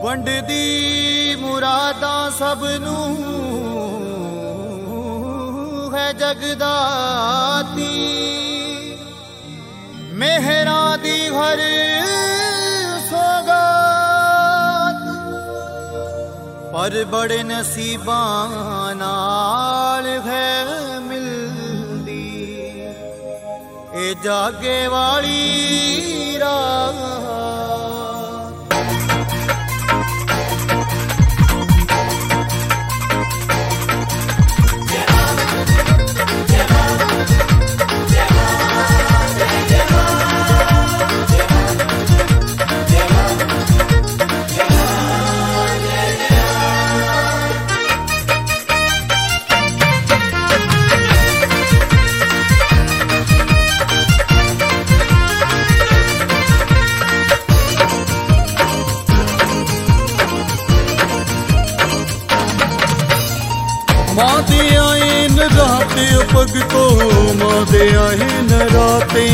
वंडदी मुरादा सबनू है जगदाती मेहरा दी हर सोगात पर बड़े नसीबां नाल है मिलदी ए जागे वाली रात। माँ दे आए नराते भगतो माँ दे आए नराते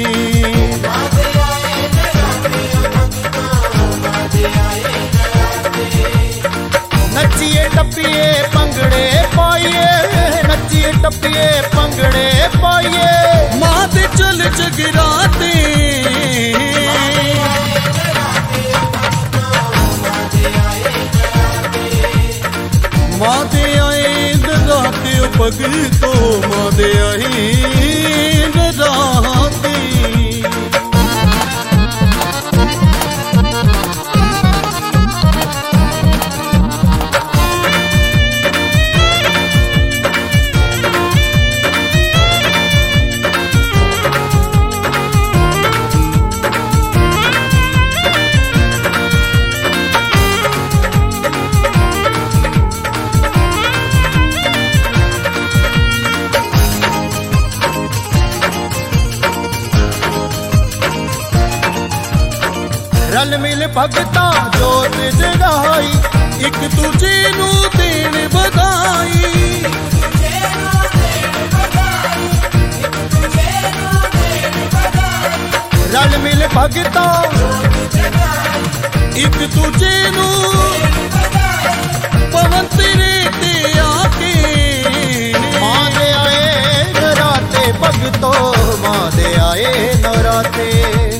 नचिए टपिए पंगड़े पाइए नचिए टपिए पंगड़े पाइए माँ दे चल जगराते माँ दे आए नराते भगतो माँ दे आए नराते। रल मिल भगता जोत जगाई एक दूजे नू देण बधाई रल मिल भगता एक दूजे नू पवन तेरे ते आके माँ दे आए नराते भगतो माँ दे आए नराते।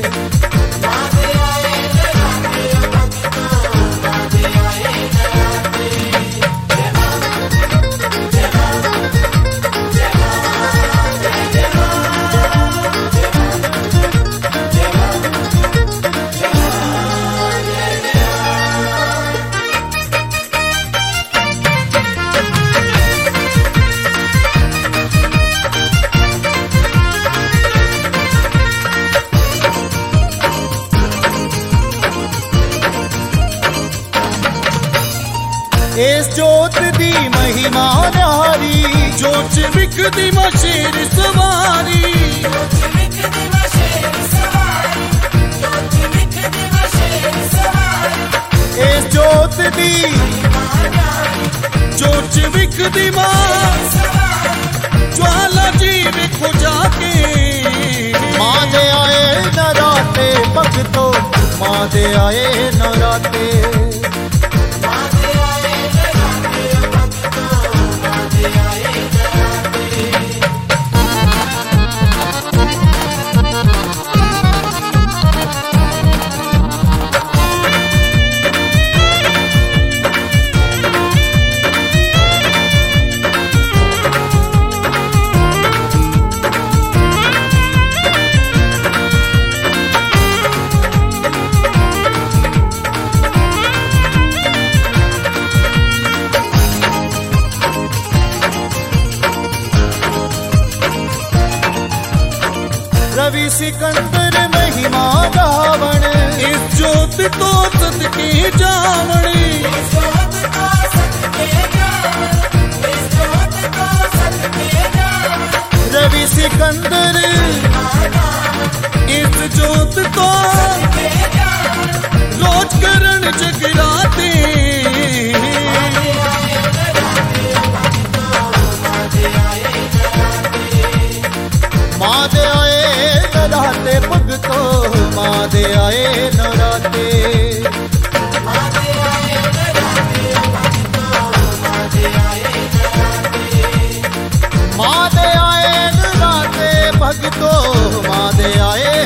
इस जोत दी महिमा न्यारी जोच विकदी मां शेर सवारी इस जोत दी जोच विकदी मां ज्वाला जी देखो जाके माँ दे आए नराते भगतो माँ दे आए नराते। रवि सिकंदर महिमा गावण इस जोत तो सदके जावणी रवि सिकंदर इस जोत तो रोज करण जगराते माँ दे आए नराते भगतो माँ दे आए नराते। ਮਾਂ ਦੇ ਆਏ